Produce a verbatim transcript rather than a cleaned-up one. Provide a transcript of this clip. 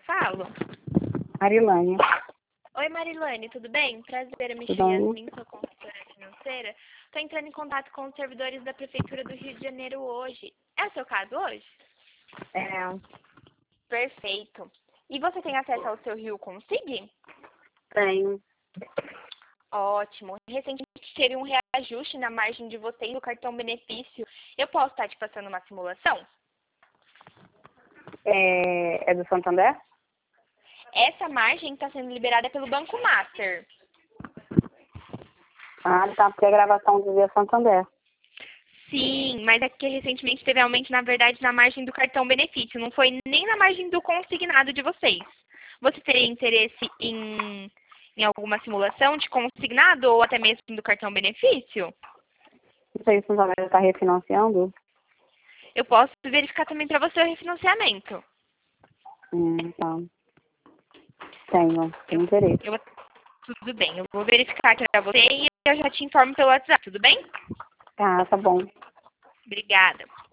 falo? Marilane. Oi, Marilane, tudo bem? Prazer, eu me Tudo chamo bem? Yasmin, sou consultora financeira. Estou entrando em contato com os servidores da Prefeitura do Rio de Janeiro hoje. É o seu caso hoje? É, Perfeito. E você tem acesso ao seu Rio Consig? tenho. Ótimo. Recentemente teve um reajuste na margem de vocês do cartão benefício. Eu posso estar te passando uma simulação? É, é do Santander? Essa margem está sendo liberada pelo Banco Master. Ah, tá, porque a gravação dizia Santander. Sim, mas é que recentemente teve aumento, na verdade, na margem do cartão benefício. Não foi nem na margem do consignado de vocês. Você teria interesse em, em alguma simulação de consignado ou até mesmo do cartão benefício? Não sei se o Santander está refinanciando. Eu posso verificar também para você o refinanciamento. Hum, tá. Tenho, tenho Eu, interesse. eu, tudo bem, eu vou verificar aqui para você e eu já te informo pelo WhatsApp, tudo bem? Tá, tá bom. Obrigada.